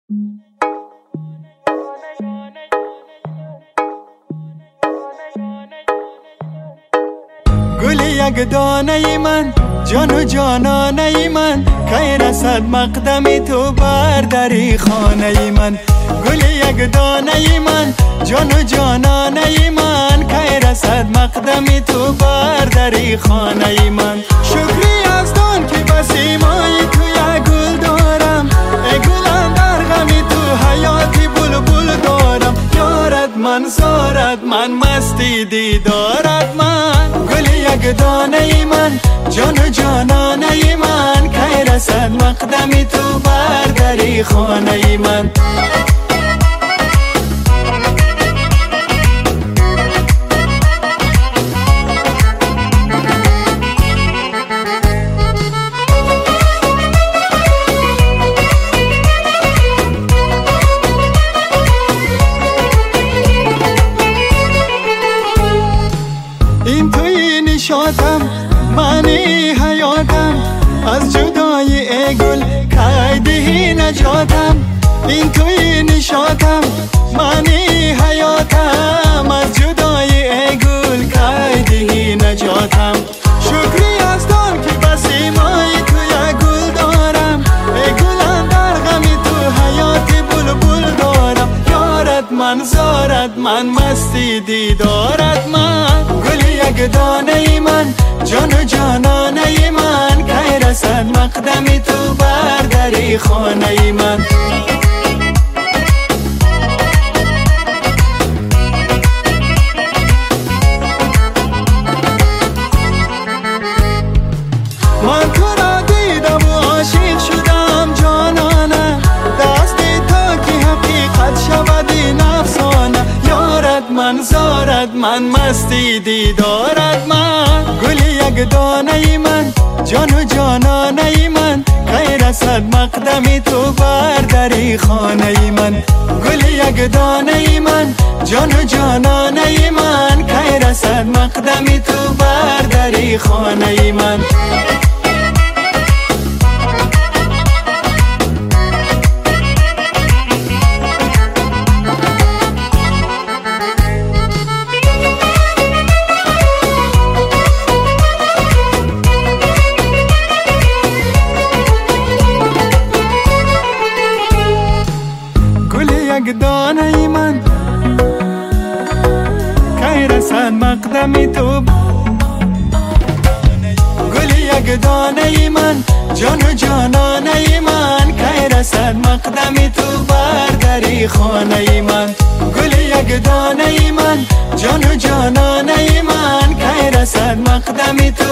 گل یک دانه من، جان و جانانه من، کی رسد مقدم تو بر در خانه من. گل یک دانه من، جان و جانانه من، کی رسد مقدم تو بر در خانه من. شکری از دان که بسیمای تو یک گل دارم، ای گل اندر غمی تو حیاتی بلبل دارم. یارت من زارت من مستی دیدارت من. گل یک دانه من، جان و جانانه من، کی رسد مقدم تو بر در خانه من. این توی نشاتم، منی حیاتم، از جدای ای گل کی دهی نجاتم. این توی نشاتم، منی حیاتم، از جدای ای گل کی دهی نجاتم. شکری از دان که بسیمای تو یک گل دارم، ای گل اندر غمی تو حیاتی بلبل دارم. یارت من زارت من مستی دیدارت من. گل یک دانه من، جان و جانانه من، کی رسد مقدم تو بر در خانه من. من تو را دیدم و عاشق شدم جانانه، دستی تا که حقیقت شود این افسانه. یارت من زارت من مستی دیدارت من. گل یک دانه من، جان و جانانه من، کی رسد مقدم تو بر در خانه من. گل یک دانه من، جان و جانانه من، کی رسد مقدم تو بر در خانه من. یک دانه من، کی رسد مقدم تو. گل یک دانه من، جان و جانانه من، کی رسد مقدم تو بر در خانه من. گل یک دانه من، جان و جانانه من، کی رسد مقدم تو